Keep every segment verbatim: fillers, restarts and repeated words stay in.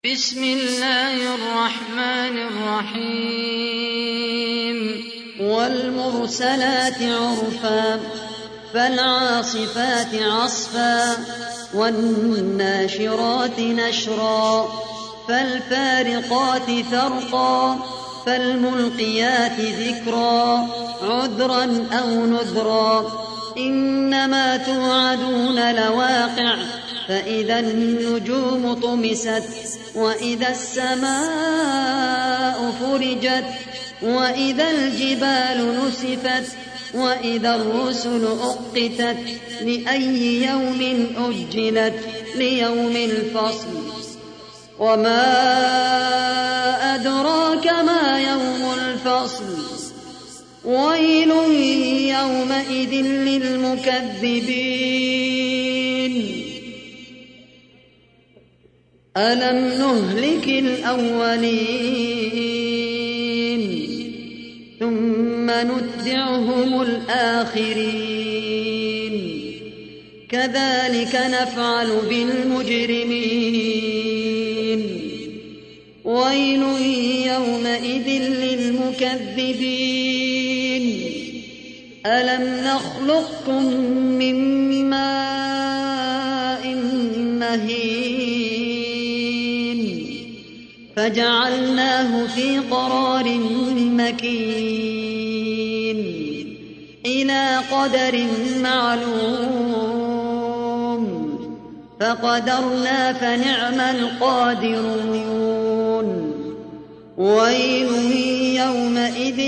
بسم الله الرحمن الرحيم والمرسلات عرفا فالعاصفات عصفا والناشرات نشرا فالفارقات فرقا فالملقيات ذكرا عذرا أو نذرا إنما توعدون لواقع فإذا النجوم طمست وإذا السماء فرجت وإذا الجبال نسفت وإذا الرسل أقتت لأي يوم أجلت ليوم الفصل وما أدراك ما يوم الفصل ويل يومئذ للمكذبين ألم نهلك الأولين ثم نتبعهم الآخرين كذلك نفعل بالمجرمين ويل يومئذ للمكذبين ألم نخلقكم من ماء مهين فجعلناه في قرار مكين إلى قدر معلوم فقدرنا فنعم القادرون ويل يومئذ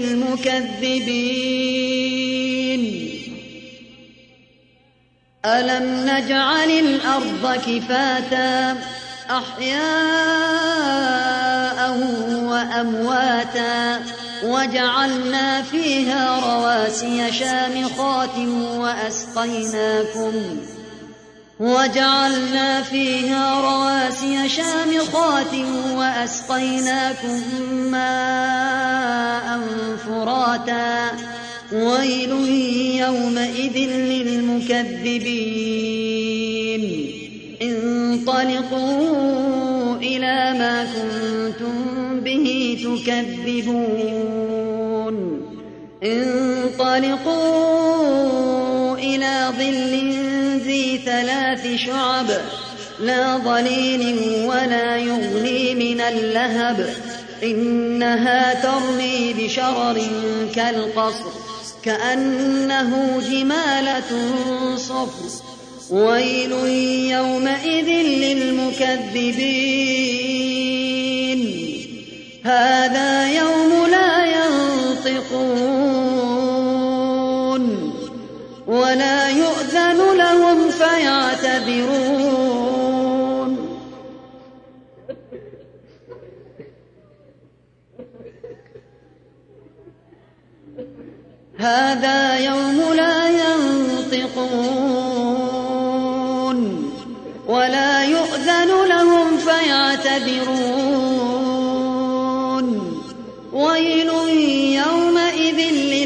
للمكذبين ألم نجعل الأرض كفاتا أحياء وأمواتا وجعلنا فيها رواسي شامخات وأسقيناكم وجعلنا فيها رواسي شامخات وأسقيناكم ماء فراتا ويل يومئذ للمكذبين انطلقوا إلى ما كنتم به تكذبون انطلقوا إلى ظل ذي ثلاث شعب لا ظليل ولا يغني من اللهب إنها ترمي بشرر كالقصر كأنه جمالة صفر ويل يومئذ للمكذبين هذا يوم لا ينطقون ولا يؤذن لهم فيعتذرون هذا يوم لا ينطقون ولا يؤذن لهم فيعتذرون ويل يومئذ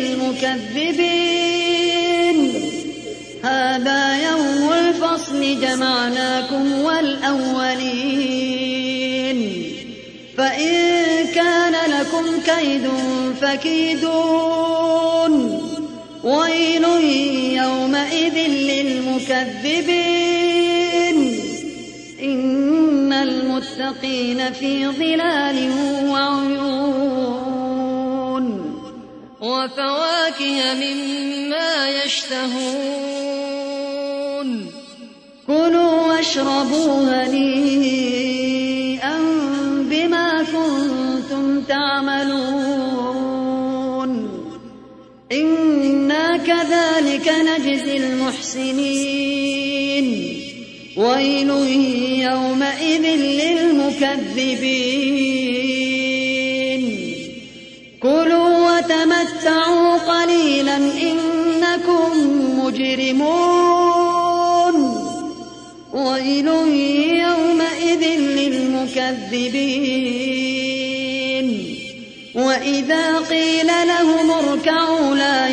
للمكذبين هذا يوم الفصل جمعناكم والأولين فإن كان لكم كيد فكيدون ويل يومئذ للمكذبين إن المتقين في ظلال وعيون وفواكه مما يشتهون كلوا واشربوا هنيئا بما كنتم تعملون إنا كذلك نجزي المحسنين ويل يومئذ للمكذبين كلوا وتمتعوا قليلا إنكم مجرمون ويل يومئذ للمكذبين وإذا قيل لهم اركعوا لا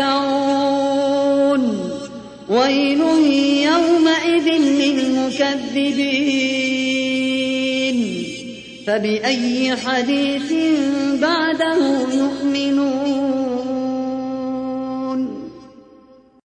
يركعون ويل يومئذ للمكذبين فبأي حديث بعده